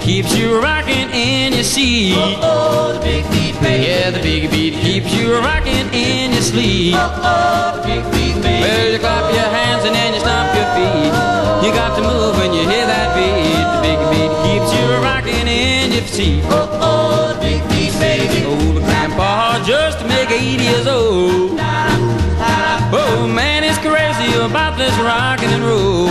keeps you rocking in your seat. Oh, the big beat, baby. Yeah, the big beat keeps you rocking in your sleep. Oh, the big beat, baby. Well, you clap your hands and then you stomp your feet. You got to move when you hear that beat. The big beat keeps you rocking in your seat. Oh, the big beat, baby. Old grandpa just make 80 years old. Oh, man, he's crazy about this rockin' and roll.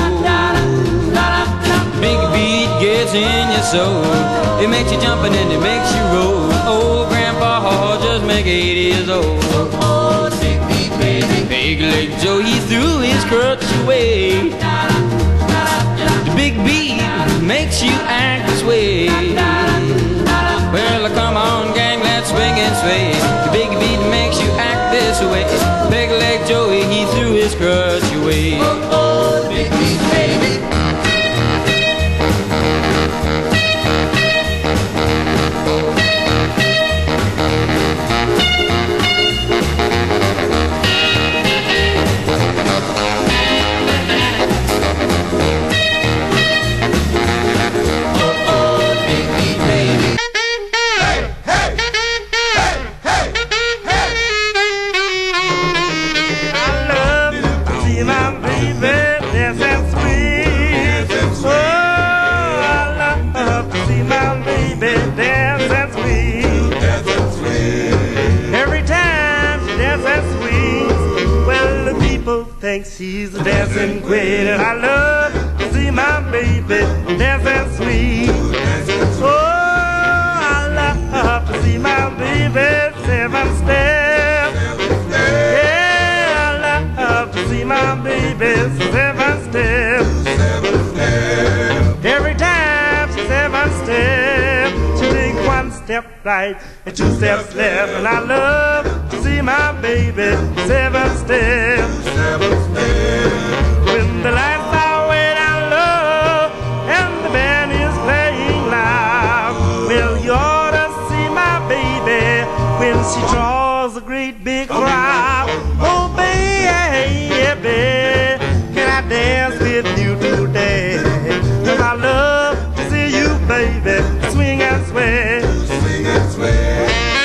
Big beat gets in your soul. It makes you jump and then it makes you roll. Old grandpa just make 80 years old. Oh, the big beat, baby. Big Leg Joe, he threw his crutch away. The big beat makes you act this way. Well, come on, gang, let's swing and sway. The big beat makes you act this way. Big Leg Joey, he threw his crutch away. Oh, the big beat, baby. Thinks she's a dancing queen, and I love to see my baby dancing sweet. Oh, I love to see my baby seven step. Yeah, I love to see my baby seven step. Every time she seven step, she take one step right and two steps left, and I love to see my baby seven steps. When the lights are way down low and the band is playing loud, well, you ought to see my baby when she draws a great big crowd. Oh, baby, can I dance with you today? 'Cause I love to see you, baby, swing and sway. Swing and sway.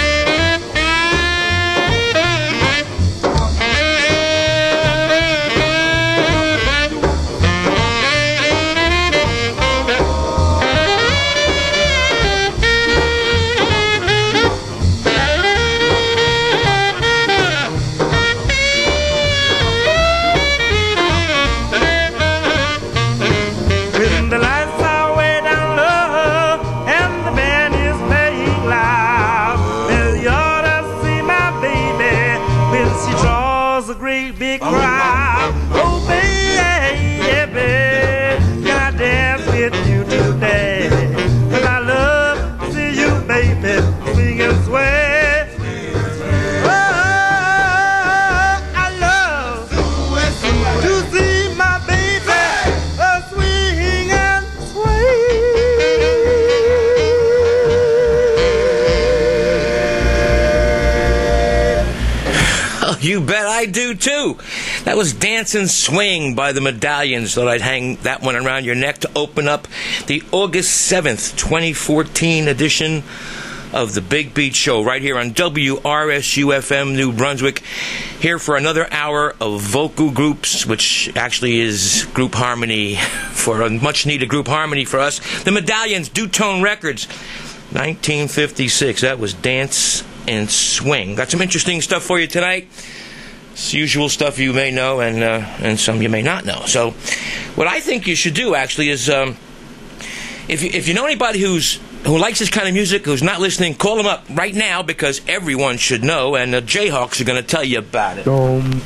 You bet I do, too. That was Dance and Swing by the Medallions. Thought I'd hang that one around your neck to open up the August 7th, 2014 edition of the Big Beat Show right here on WRSU-FM New Brunswick. Here for another hour of vocal groups, which actually is group harmony, for a much-needed group harmony for us. The Medallions, Dutone Records, 1956. That was Dance and Swing. Got some interesting stuff for you tonight. It's usual stuff you may know and some you may not know. So what I think you should do actually is if you know anybody who likes this kind of music, who's not listening, call them up right now, because everyone should know, and the Jayhawks are going to tell you about it. I'm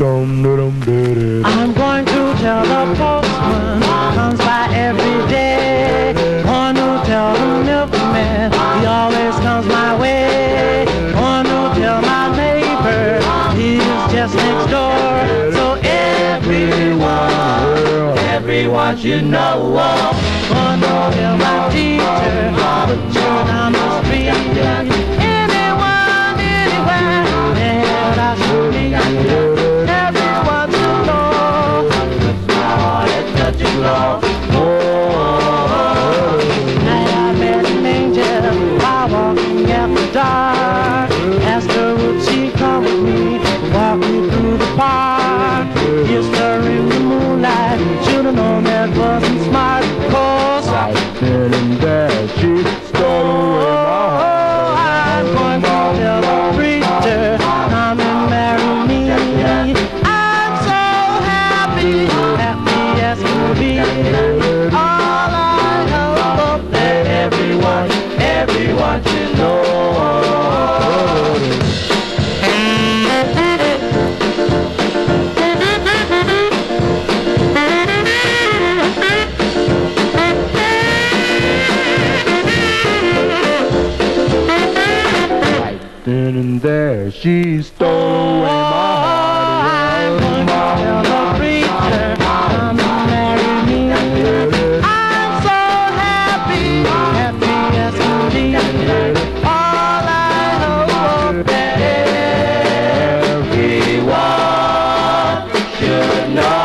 going to tell the postman comes by every day. Going to tell the milkman he always comes my way. Going to tell my neighbor he's just next door. So everyone should know. Going to tell my teacher, put you down the street. Anyone, anywhere, that I should be. Everyone should know. It's such a glow. Oh, I met she stole away my heart. I'm going to tell the preacher come and marry me. I'm so happy, happy as can be. All I hope that everyone should know.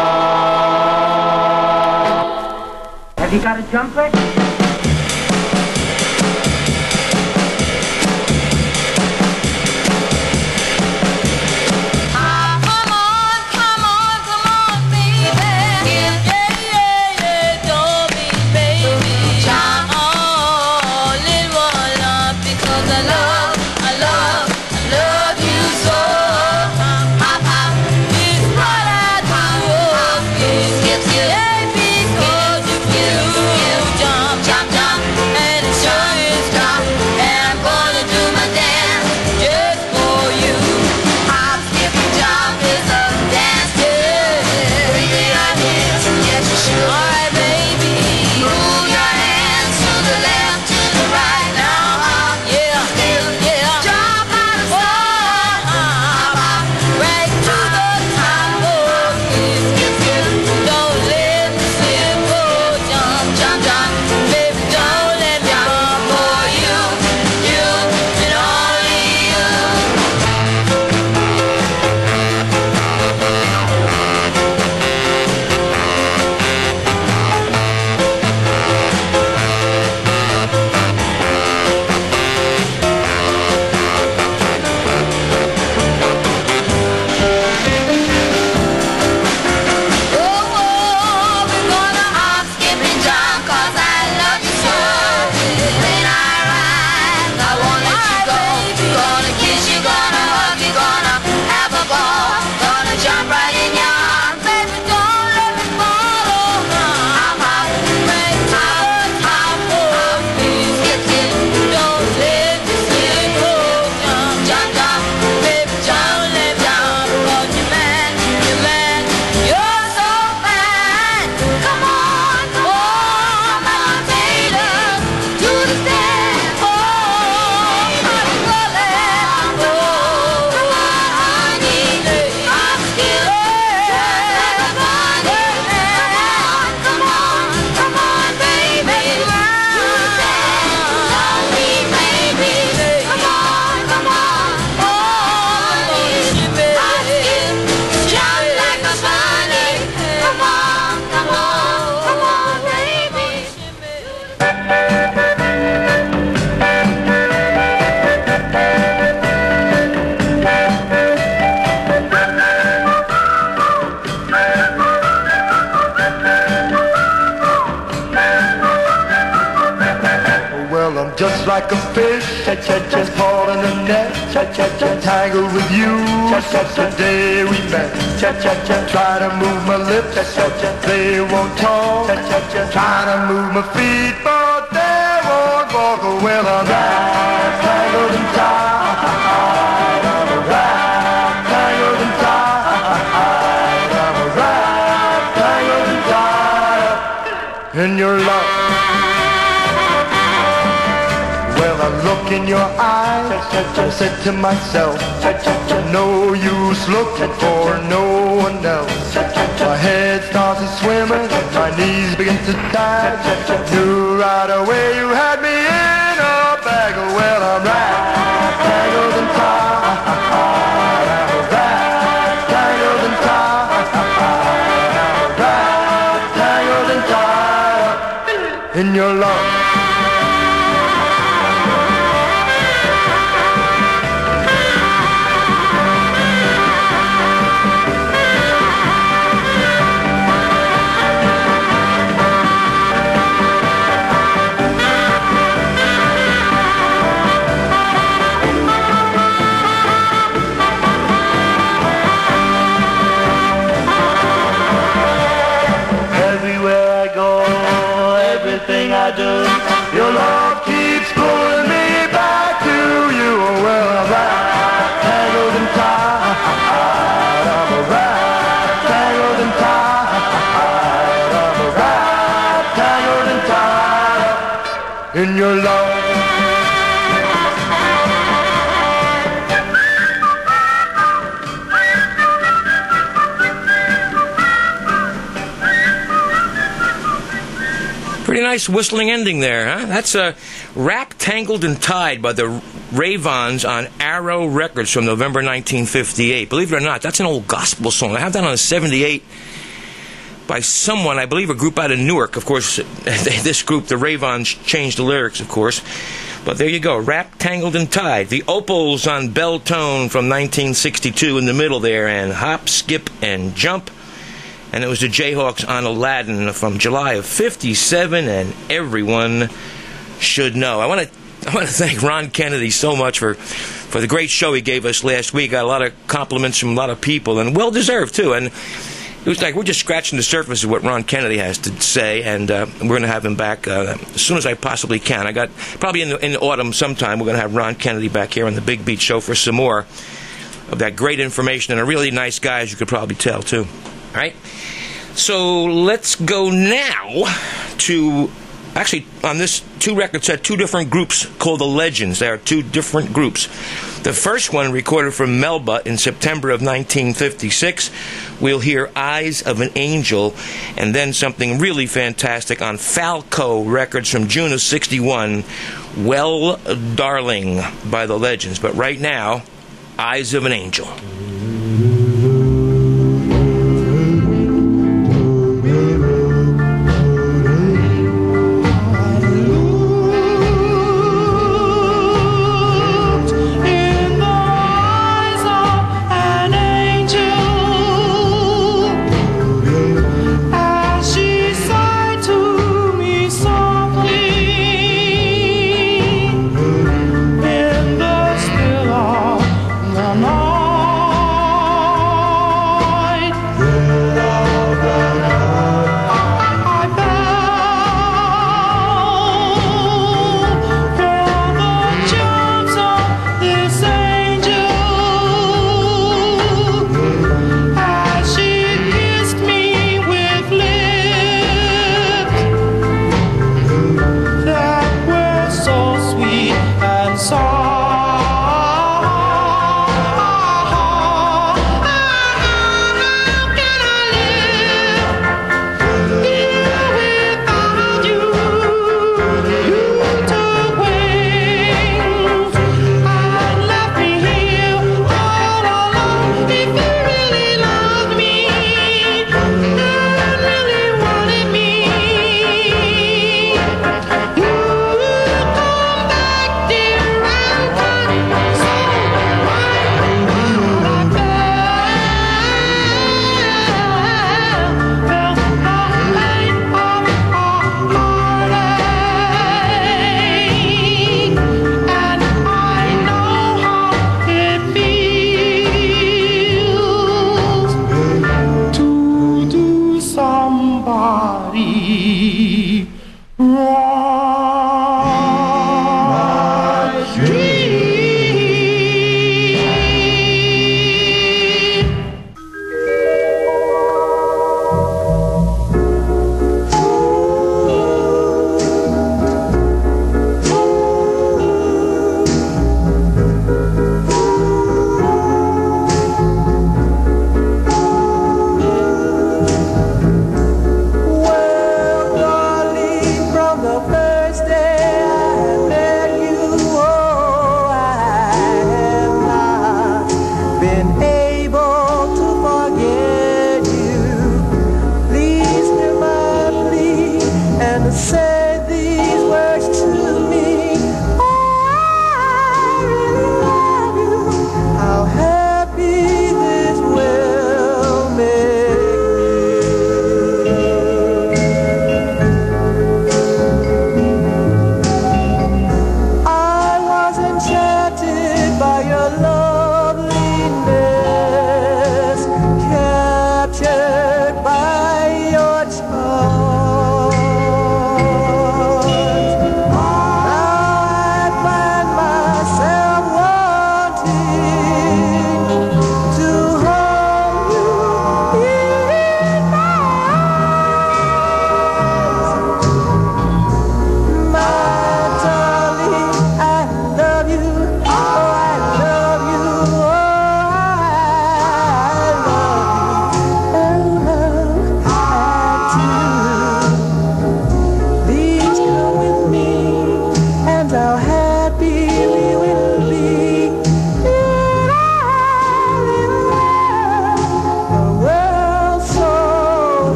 Have you got a jumper? Just like a fish, just caught in a net, tangled with you since the day we met. Try to move my lips, they won't talk. Try to move my feet, but they won't walk. Well, I'm right, tangled and tied. I'm a right, tangled and tied. I'm a right, tangled and tied in your love. Well, I look in your eyes, I said to myself, no use looking for no one else. My head started swimming, my knees began to tide. Knew right away you had me in a bag. Well, I'm right, tangled and tied. I'm right, tangled and tied. I'm right, tangled and tied in your love. Your love keeps pulling me back to you. Well, I'm right, tangled and tied. I'm a right, tangled and tied. I'm a right, tangled and tied in your love. Pretty nice whistling ending there, huh? That's Wrapped, Tangled, and Tied by the Ravons on Arrow Records from November 1958. Believe it or not, that's an old gospel song. I have that on a 78 by someone, I believe a group out of Newark. Of course, this group, the Ravons, changed the lyrics, of course. But there you go, Wrapped, Tangled, and Tied. The Opals on Bell Tone from 1962 in the middle there, and Hop, Skip, and Jump. And it was the Jayhawks on Aladdin from July of 57, and everyone should know. I want to thank Ron Kennedy so much for the great show he gave us last week. Got a lot of compliments from a lot of people, and well-deserved, too. And it was like we're just scratching the surface of what Ron Kennedy has to say, and we're going to have him back as soon as I possibly can. I got probably in the autumn sometime we're going to have Ron Kennedy back here on the Big Beat Show for some more of that great information, and a really nice guy, as you could probably tell, too. All right? So let's go now to, actually, on this 2 record set, 2 different groups called the Legends. There are 2 different groups. The first one, recorded from Melba in September of 1956, we'll hear Eyes of an Angel, and then something really fantastic on Falco Records from June of 61, Well, Darling by the Legends. But right now, Eyes of an Angel.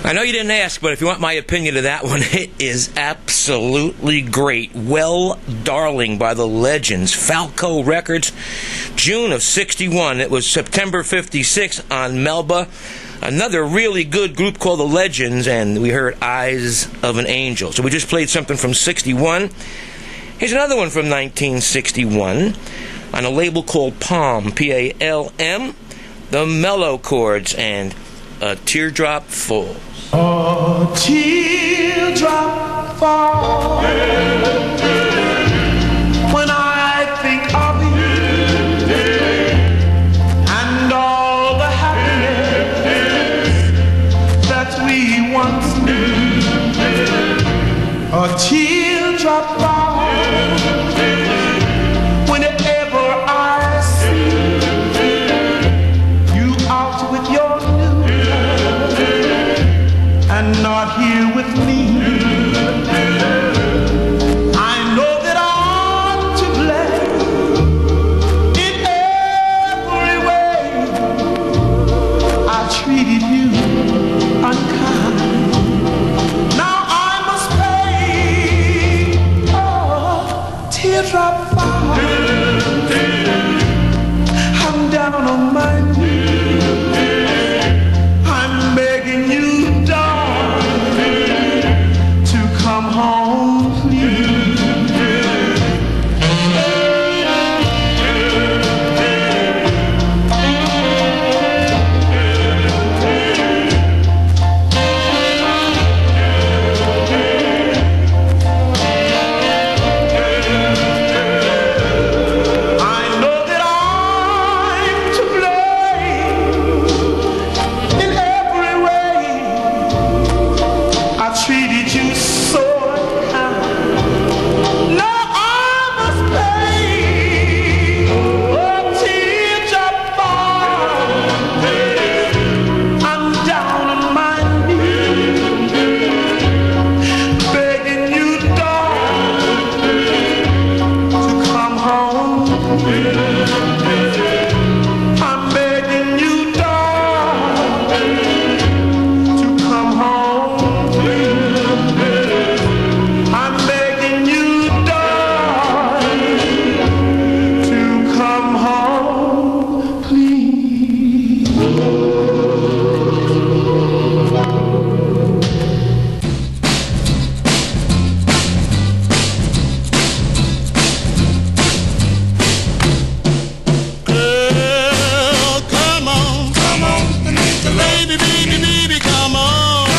I know you didn't ask, but if you want my opinion of that one, it is absolutely great. Well, Darling by the Legends, Falco Records, June of 61. It was September 56 on Melba. Another really good group called the Legends, and we heard Eyes of an Angel. So we just played something from 61. Here's another one from 1961 on a label called Palm, P-A-L-M, the Mellow Chords, and A Teardrop Falls. A teardrop falls when I think of you and all the happiness that we once knew. A teardrop falls whenever I see you out with your and not here with me. I know that I'm to blame in every way. I treated you unkind. Now I must pay. Oh, teardrop fall. I'm down on my knees. I'm begging you, come home, please. I know that I'm to blame in every way. I treated you so now I must pay. Oh, teardrop fall. I'm down on my knees, begging you, darling, to come home. I'm begging you, darling, to come home. I'm begging you, darling, to come home, please. Girl, come on, baby, baby, baby, come on.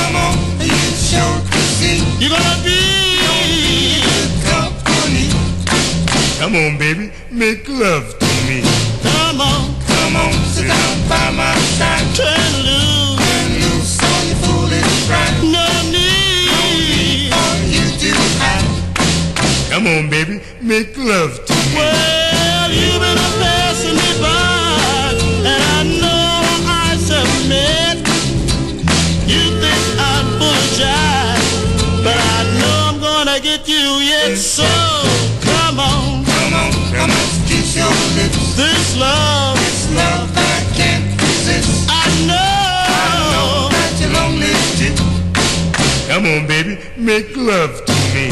You're gonna be good company. Come on, baby, make love to me. Come on, sit down by my side. Turn loose all your foolish pride. No need for you to hide. Come on, baby, make love to me. Well, you've been a passing me by, and I know I submit. You think I'm full of jive, but I know I'm gonna get you yet. So come on, kiss your lips. This love I can't resist. I know that you're lonely too. Come on, baby, make love to me.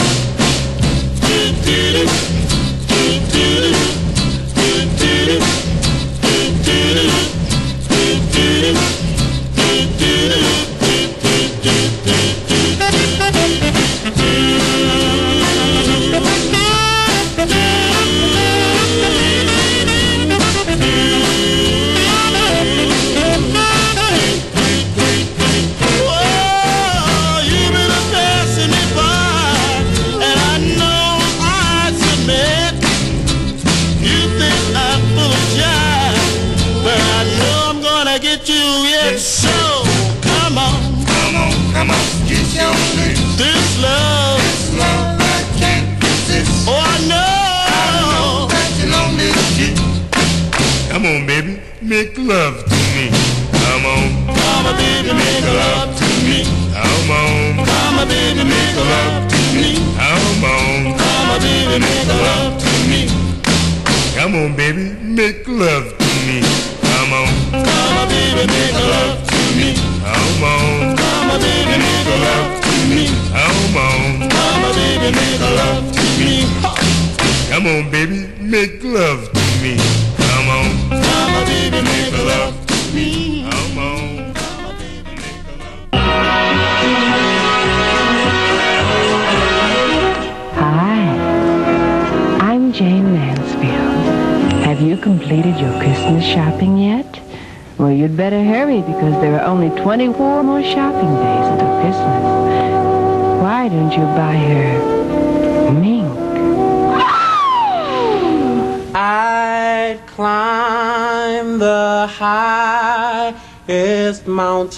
This love I can't resist. Oh, I know that you're lonely too. Come on, baby, make love to me. Come on, baby, make love to me. Come on, baby, make love to me. Come on, baby, make love to me. Come on, baby, make love to me. Come on, baby, make love to me. Come on, baby, make love to me. Come on. Mama, baby, make love to me. Come on, baby, make love to me. Come on. Mama, baby, make love to me. Come on. Mama, baby, make love. Hi, I'm Jane Mansfield. Have you completed your Christmas shopping yet? Well, you'd better hurry because there are only 24 more shopping days until Christmas. Why don't you buy her mink? I'd climb the highest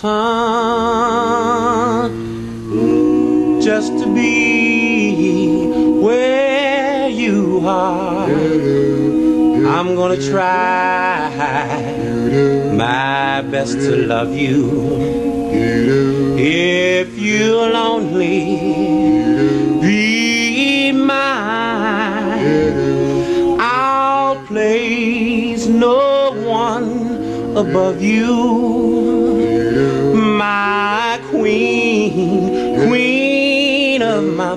mountain just to be where you are. I'm gonna try my best to love you. If you'll only be mine, I'll place no one above you. My queen, queen of my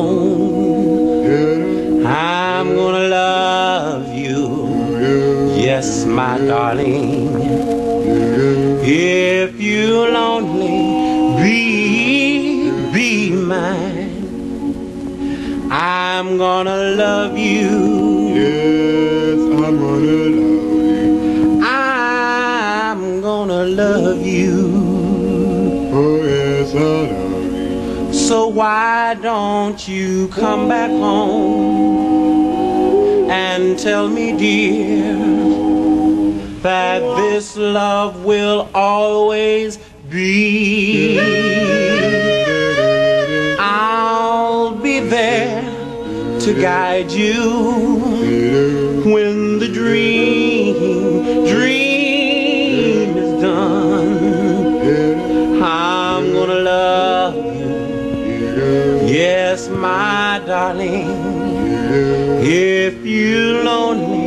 throne, I'm gonna love you. Yes, my darling, if you'll only be mine, I'm gonna love you. Yes, I'm gonna love you. I'm gonna love you. Oh, yes, I love you. So why don't you come back home and tell me, dear, that this love will always be. I'll be there to guide you when the dream is done. I'm gonna love you. Yes, my darling, if you'll only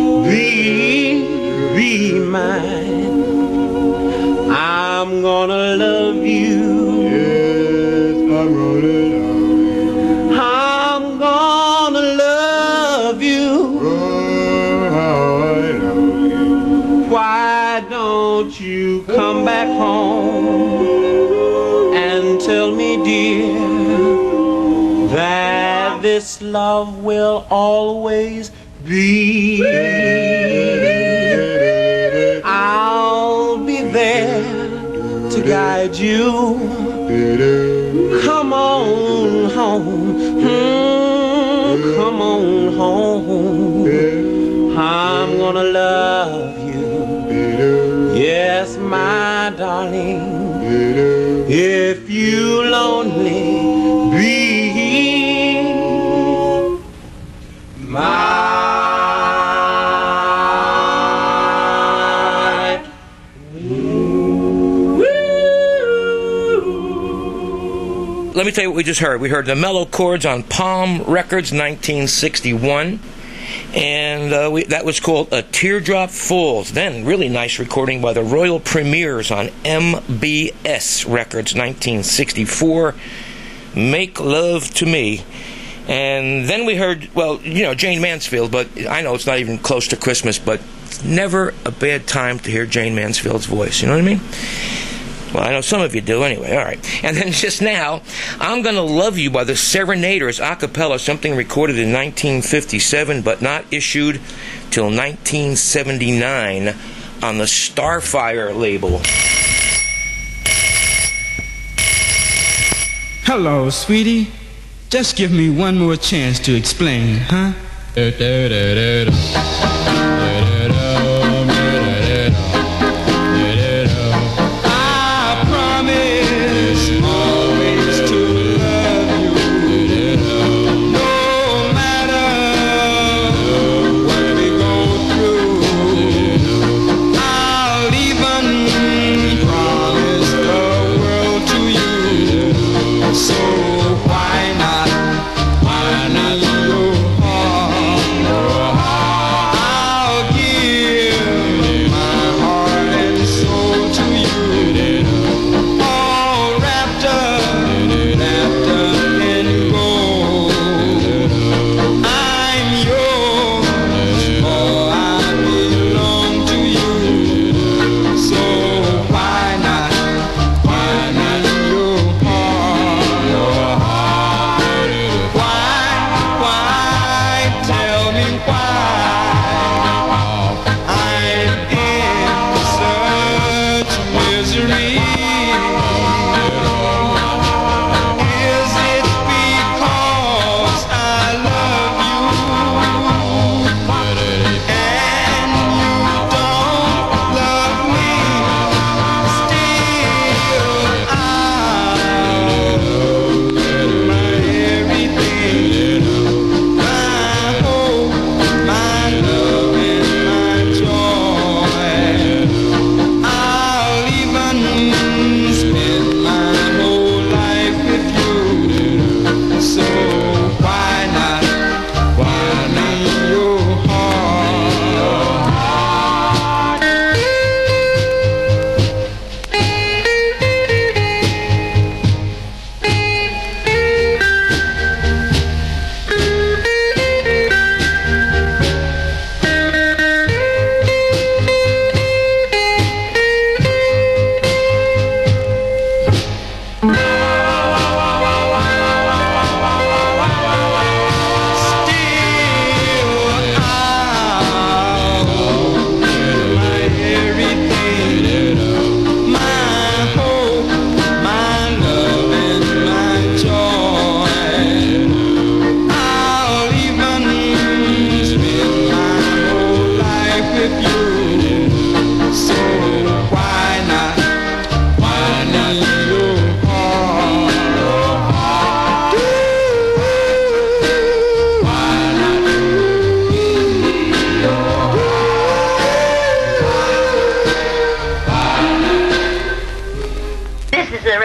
be mine, I'm gonna love you. Yes, I'm gonna love you. I'm gonna love you. Oh, how I love you. Why don't you come back home and tell me, dear, that this love will always be. I'll be there to guide you. Come on home, come on home. I'm gonna love you. Yes, my darling, if you'll only be mine. Let me tell you what we just heard. We heard the Mellow Chords on Palm Records, 1961. And that was called A Teardrop Falls. Then, really nice recording by the Royal Premiers on MBS Records, 1964. Make Love to Me. And then we heard, well, you know, Jane Mansfield, but I know it's not even close to Christmas, but never a bad time to hear Jane Mansfield's voice. You know what I mean? Well, I know some of you do anyway. All right. And then just now, I'm Gonna Love You by the Serenaders a cappella, something recorded in 1957 but not issued till 1979 on the Starfire label. Hello, sweetie. Just give me one more chance to explain, huh? Why not?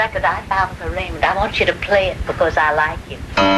record I found for Raymond. I want you to play it because I like you.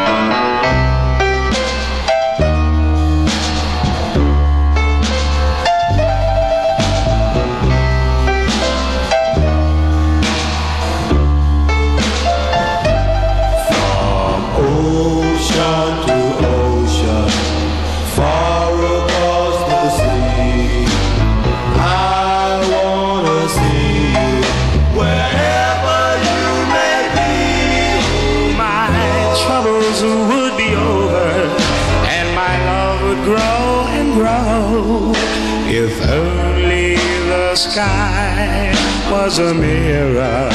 Ocean to ocean, far across the sea, I wanna see you wherever you may be. My troubles would be over and my love would grow and grow if only the sky was a mirror.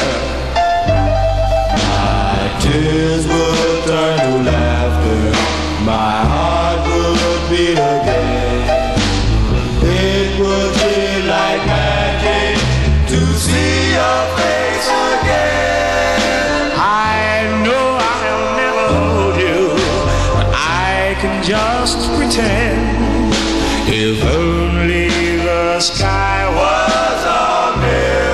Tears would turn to laughter, my heart would beat again. It would be like magic to see your face again. I know I'll never hold you, but I can just pretend. If only the sky was a mirror.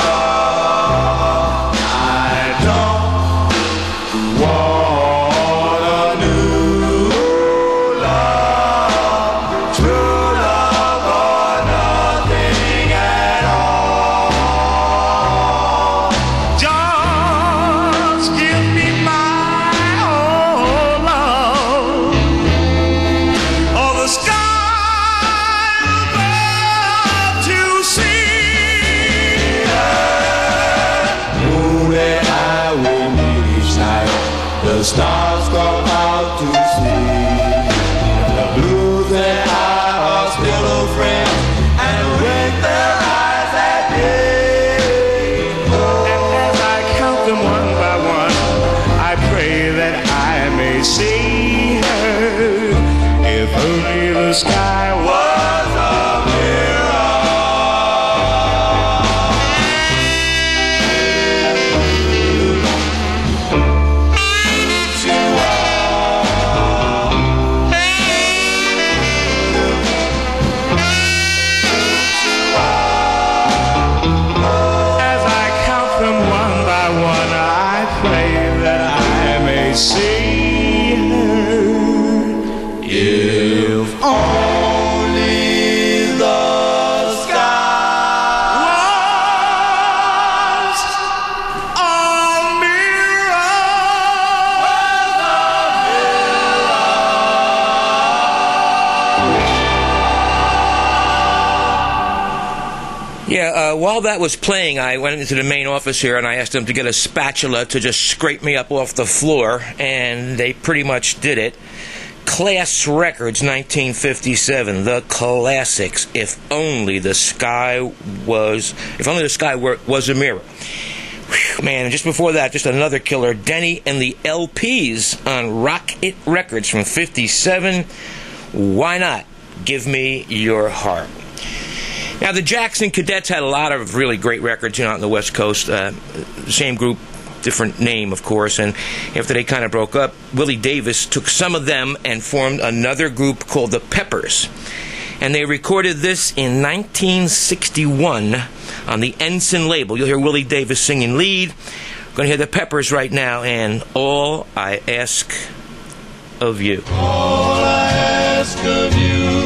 The stars come out to see. The blues and I are still old friends and wink their eyes at me. And as I count them one by one, I pray that I may see her. If only the sky was a mirror. See her. If only the sky was a mirror. Yeah, while that was playing, I went into the main office here and I asked them to get a spatula to just scrape me up off the floor, and they pretty much did it. Class Records, 1957, the classics. If only the sky was a mirror. Whew, man, and just before that, just another killer, Denny and the LPs on Rock It Records from 57. Why not? Give Me Your Heart. Now, the Jackson Cadets had a lot of really great records, out on the West Coast. Same group, different name, of course. And after they kind of broke up, Willie Davis took some of them and formed another group called the Peppers. And they recorded this in 1961 on the Ensign label. You'll hear Willie Davis singing lead. We're going to hear the Peppers right now, and All I Ask of You. All I ask of you.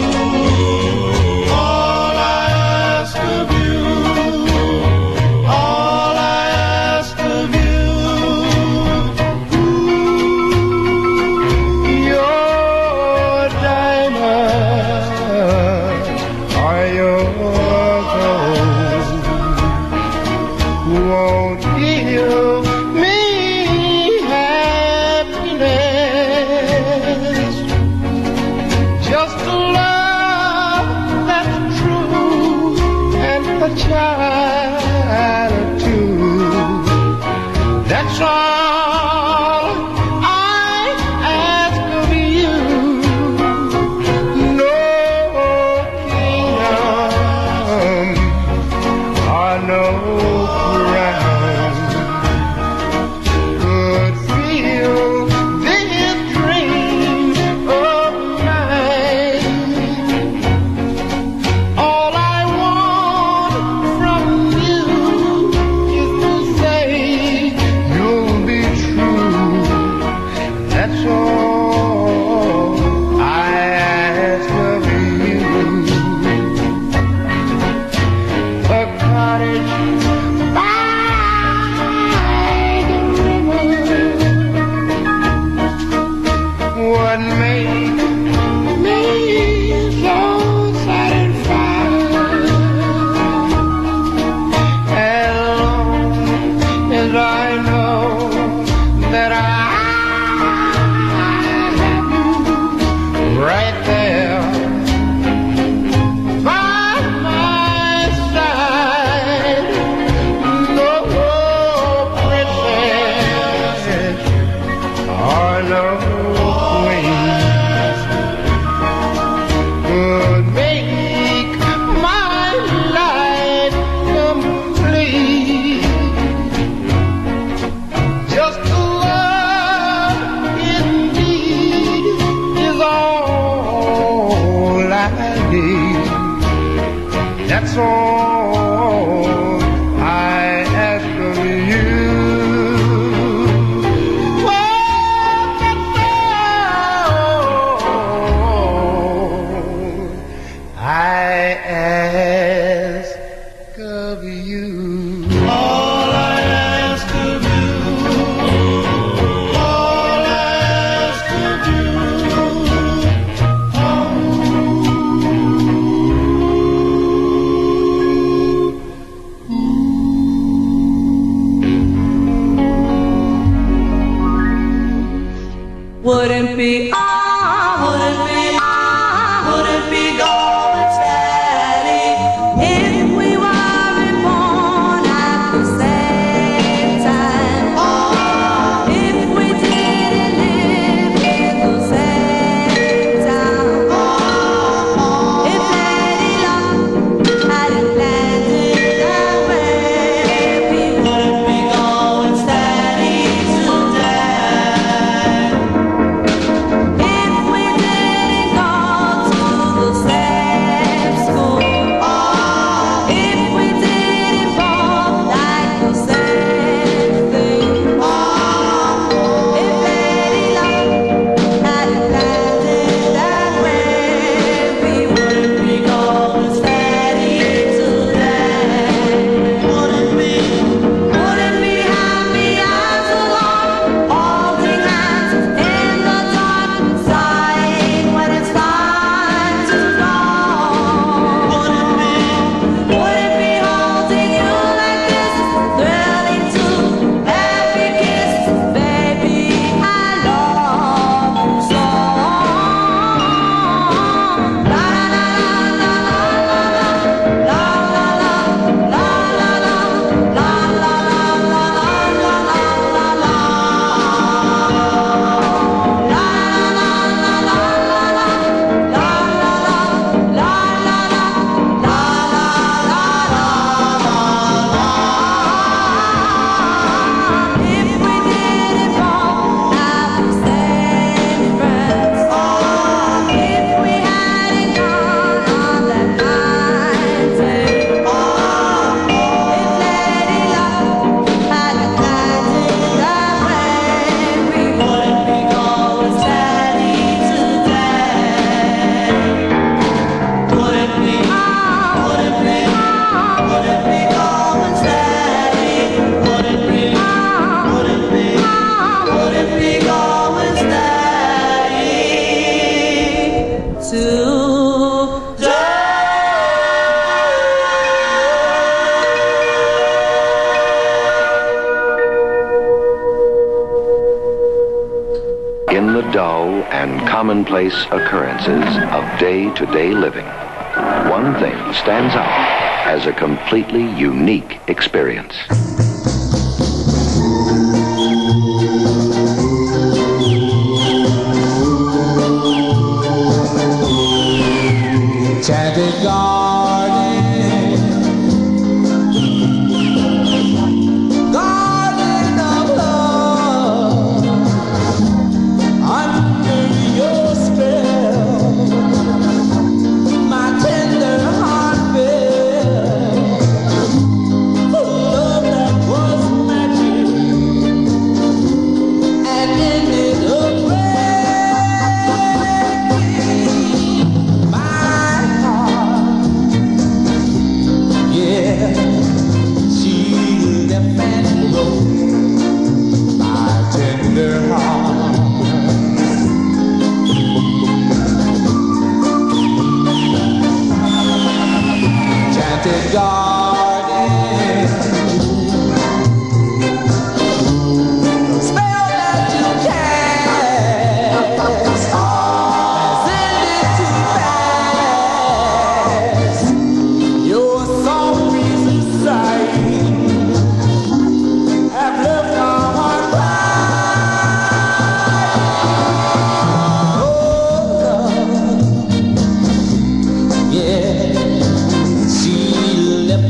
Just to love That's all I ask of you. I ask of you. All I ask of you. All I ask of you. Wouldn't be wouldn't be golden steady if we were reborn at the same time. Oh, if we didn't live in the same town. Oh, if Lady Luck hadn't planted that way, we wouldn't be golden steady today. If we didn't go to the same school, if we didn't both like the same thing, if Lady Luck hadn't planted that way, we wouldn't be golden steady today. Wouldn't be happy as alone, holding hands in the dark, sighing when it's time to go. Wouldn't be holding you like this, thrilling to every kiss, baby, I love you so. La la la la la la la la la la la if we didn't both have the same friends, if we hadn't gone on that night trip, if Lady Luck hadn't planted that way, we wouldn't be golden steady today. Wouldn't be golden steady. Wouldn't be golden steady In the dull and commonplace occurrences of day-to-day living, one thing stands out as a completely unique experience. Enchanted garden, garden of love, under your spell, my tender heart fell for love that was magic and ended up breaking my heart. Yeah, she left and broke my tender heart. Enchanted garden, spell that you cast has ended too fast. Your soft breezes sighing have left our heart crying. Oh, love, yeah, she left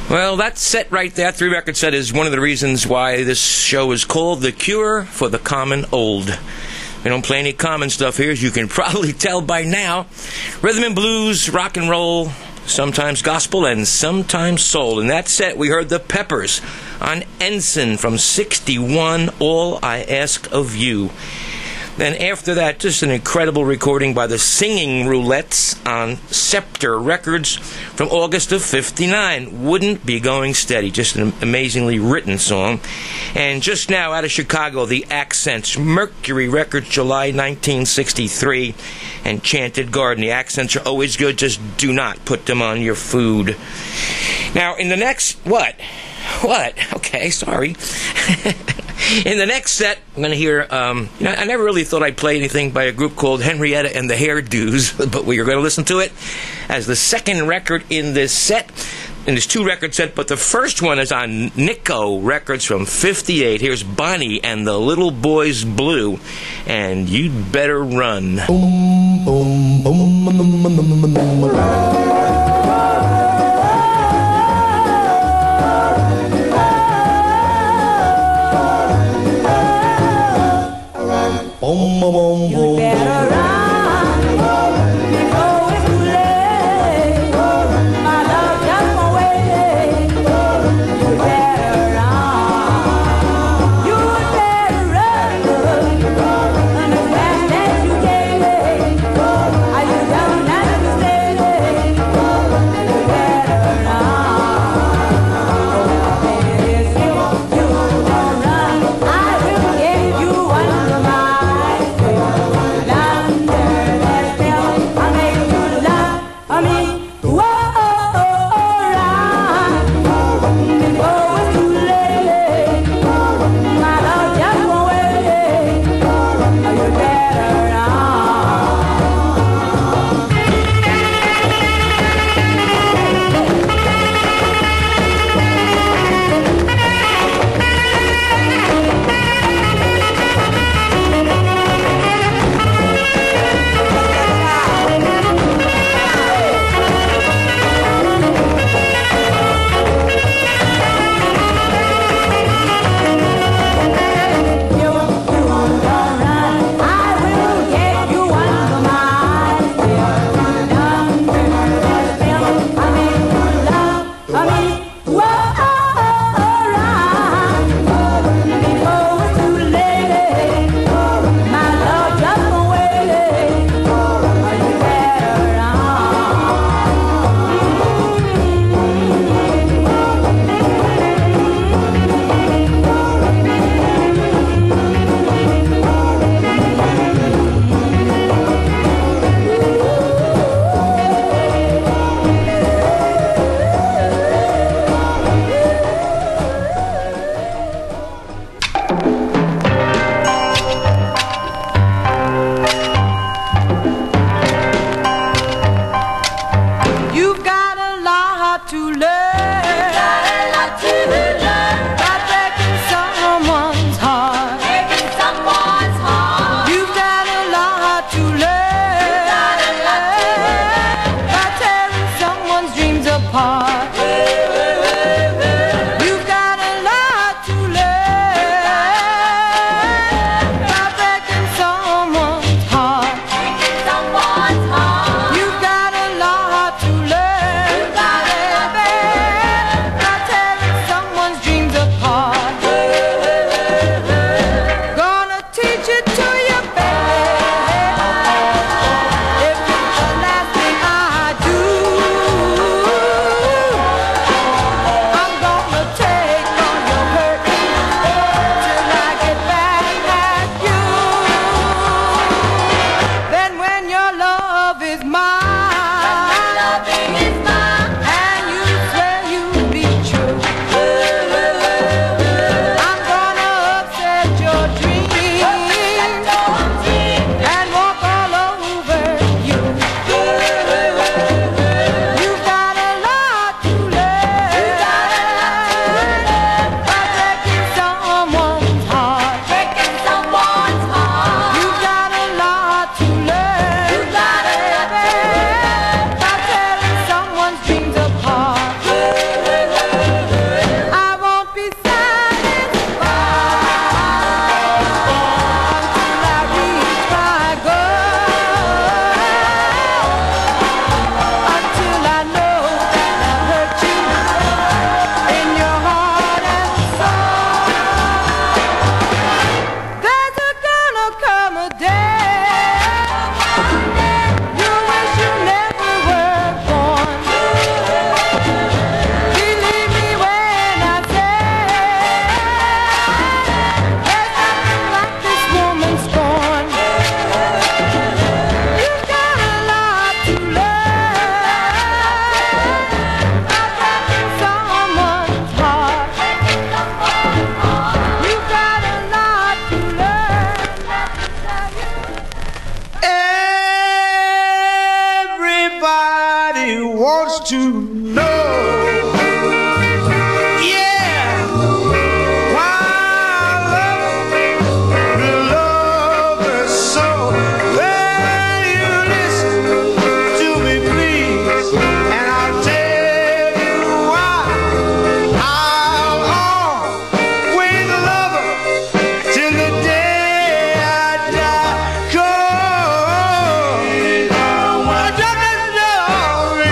Well, that set right there, 3-record set, is one of the reasons why this show is called The Cure for the Common Old. We don't play any common stuff here, as you can probably tell by now. Rhythm and blues, rock and roll, sometimes gospel, and sometimes soul. In that set, we heard the Peppers on Ensign from 61, All I Ask of You. Then after that, just an incredible recording by the Singing Roulettes on Scepter Records from August of 59. Wouldn't Be Going Steady. Just an amazingly written song. And just now out of Chicago, the Accents, Mercury Records, July 1963, and Chanted Garden. The Accents are always good. Just do not put them on your food. Now, in the next... What? Okay, sorry. In the next set, I'm going to hear, I never really thought I'd play anything by a group called Henrietta and the Hairdos, but we are going to listen to it as the second record in this set, in this 2-record set, but the first one is on Nico Records from 58. Here's Bonnie and the Little Boys Blue, and You'd Better Run. Boom, boom, boom, boom, boom, boom, boom. Boom, boom, boom, boom. You better run before it's too late. My love just won't wait. You better run. You better run. Understand that you can't. Are you down and you stay? You better run. If you don't run, I will give you one of mine. Baby wants to know. Yeah, why love her so. Well, you listen to me, please, and I'll tell you why. I'll always love her till the day I die. 'Cause I just love me.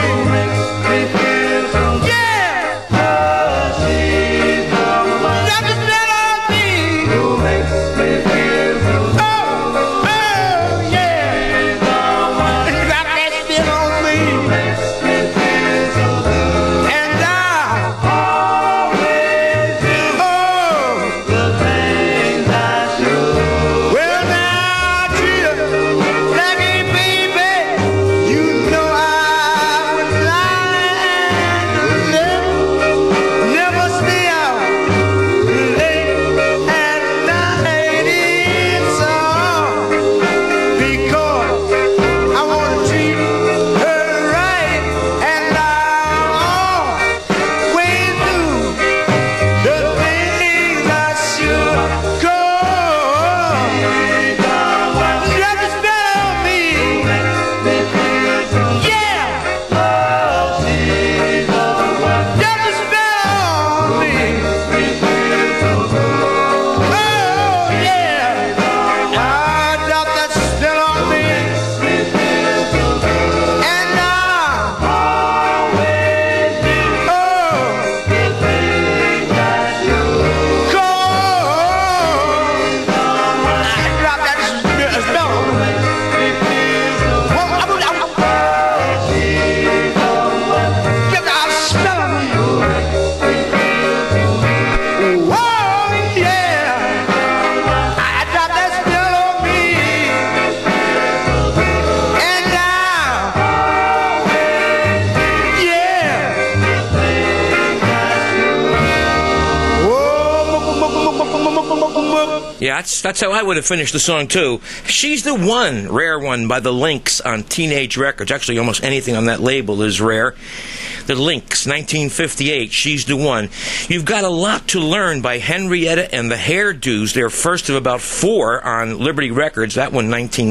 Yeah, that's how I would have finished the song, too. She's the One, rare one by the Lynx on Teenage Records. Actually, almost anything on that label is rare. The Lynx, 1958, She's the One. You've Got a Lot to Learn by Henrietta and the Hairdos. Their first of about 4 on Liberty Records. That one,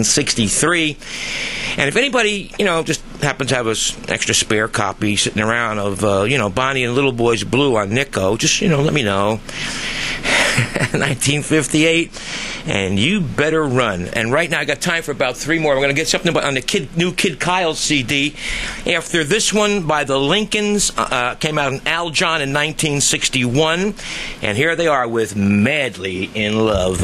1963. And if anybody, just happens to have an extra spare copy sitting around of, Bonnie and Little Boys Blue on Nico, just, let me know. 1958, and You Better Run. And right now I got time for about 3 more. We're going to get something on the new Kid Kyle CD. After this one by the Lincolns, came out in Aljon in 1961. And here they are with Madly in Love.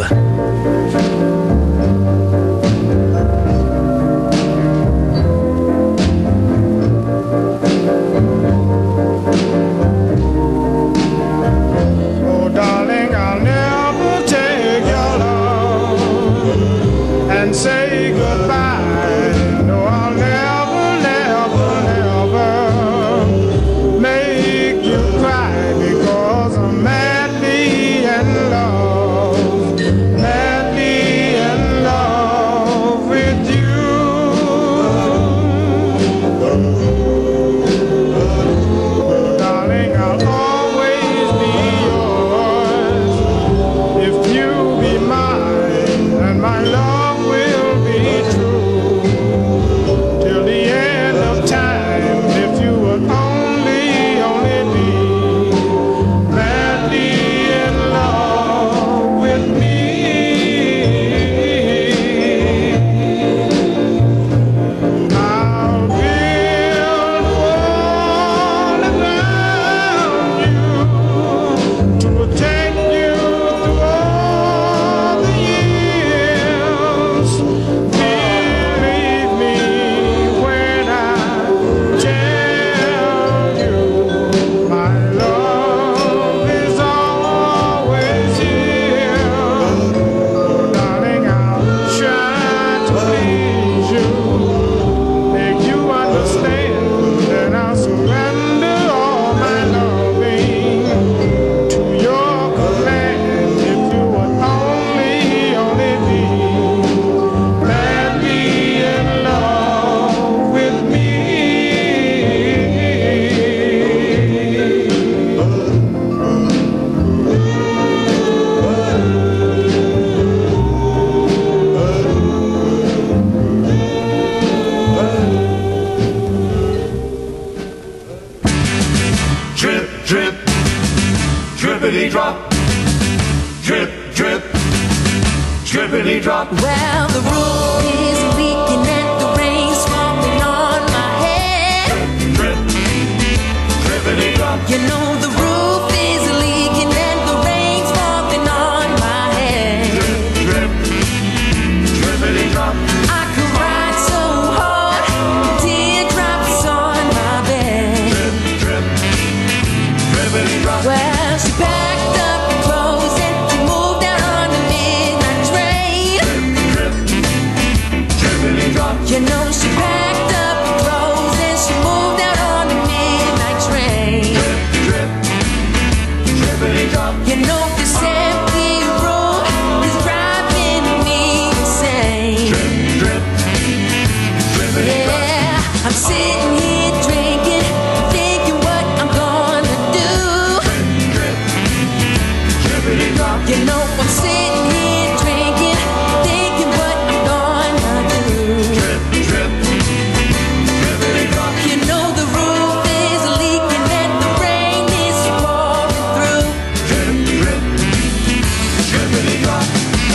Say goodbye. No, I'll never, never, never make you cry because I'm madly in love, madly drippity drop, drip, drip, drippity drop. Well, the roof is leaking and the rain's falling on my head. Drip, drippity drop. You know the roof is leaking and the rain's falling on my head. Drip, drippity drop. I cried so hard, teardrops on my bed. Drip, drippity drop. Well, she packed up her clothes and she moved out on the midnight train. Drip, drippity drop. You know she packed up her clothes and she moved out on the midnight train. Drip, drippity drop. You know this empty room is driving me insane. Drip, drippity drop. Yeah, I'm sitting here drinking, thinking what I'm gonna do. Drippity drop. You know I'm sitting here drinking, thinking what I'm gonna do. Drippity drop. You know the roof is leaking and the rain is pouring through. Drippity drop.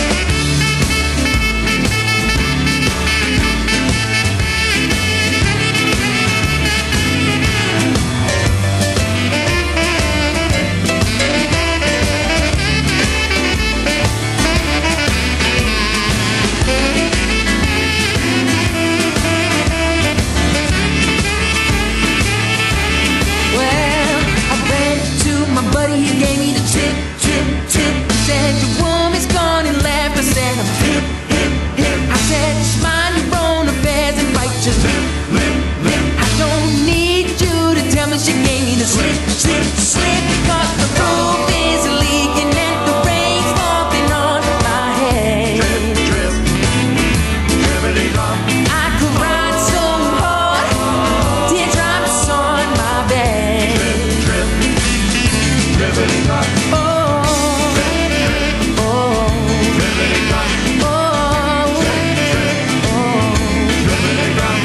Well, I ran to my buddy, he gave me the tip, tip, tip. He said, your woman's gone and left. I said, I'm hip, hip, hip. I said, just mind your own affairs and bite your lip, lip, lip. I don't need you to tell me she gave me the slip, slip, slip. Cause the roof is leaking and the rain's falling on my head. Drippity drop. I cried so hard, teardrops on my bed. Drippity drop. Oh, oh, Drippity drop. oh, Drippity drop.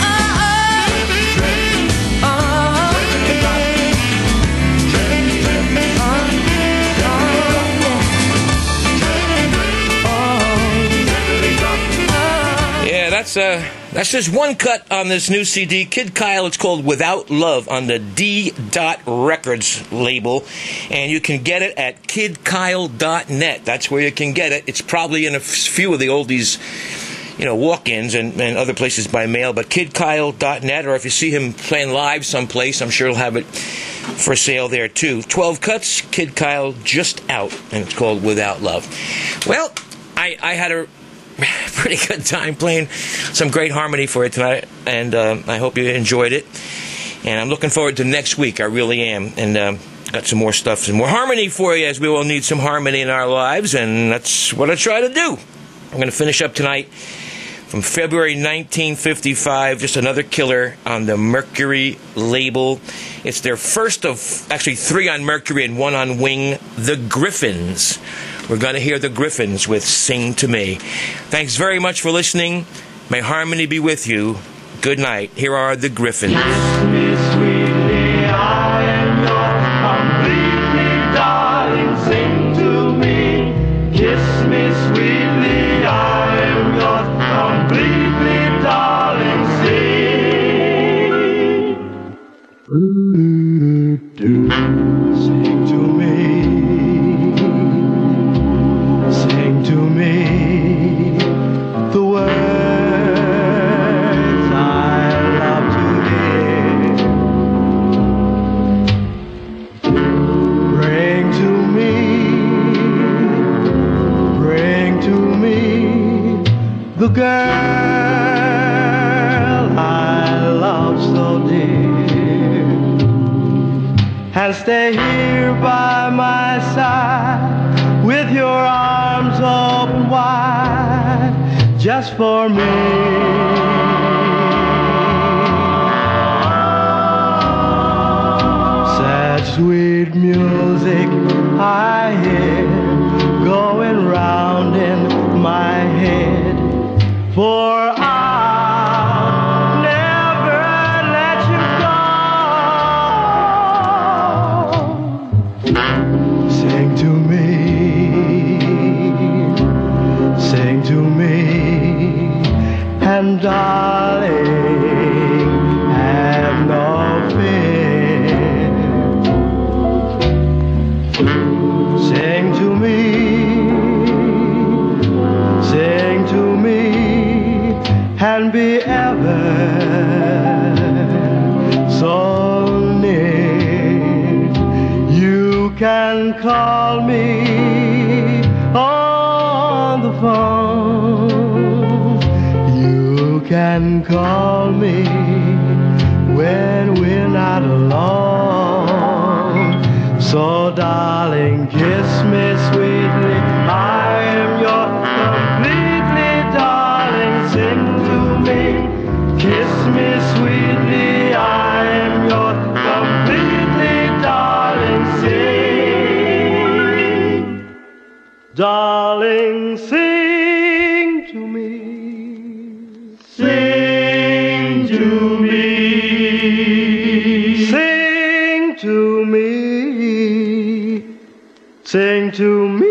Yeah, that's just one cut on this new CD, Kid Kyle. It's called Without Love on the D. Records label, and you can get it at kidkyle.net. That's where you can get it. It's probably in a few of the oldies, walk-ins and other places by mail, but kidkyle.net, or if you see him playing live someplace, I'm sure he'll have it for sale there too. 12 cuts, Kid Kyle just out, and it's called Without Love. Well, I had a pretty good time playing some great harmony for you tonight, and I hope you enjoyed it. And I'm looking forward to next week. I really am. And got some more stuff, some more harmony for you, as we all need some harmony in our lives, and that's what I try to do. I'm going to finish up tonight from February 1955, just another killer on the Mercury label. It's their first of actually 3 on Mercury and 1 on Wing, The Griffins. We're going to hear The Griffins with Sing to Me. Thanks very much for listening. May harmony be with you. Good night. Here are The Griffins. Sweetly, I am yours completely, darling. Sing to me. Kiss me sweetly, I am yours completely, darling. Sing to me. Sing to me the words I love to hear. Bring to me the girl I love so dear, and stay here by my side with your arms open wide just for me. Sad sweet music I hear going round in my head, for I'll never let you go. can call me on the phone. You can call me when we're not alone. So darling, kiss me sweetly, I am your completely darling. Sing to me, kiss me sweetly, I am your completely darling. Sing, darling, sing to me. Sing to me. Sing to me. Sing to me.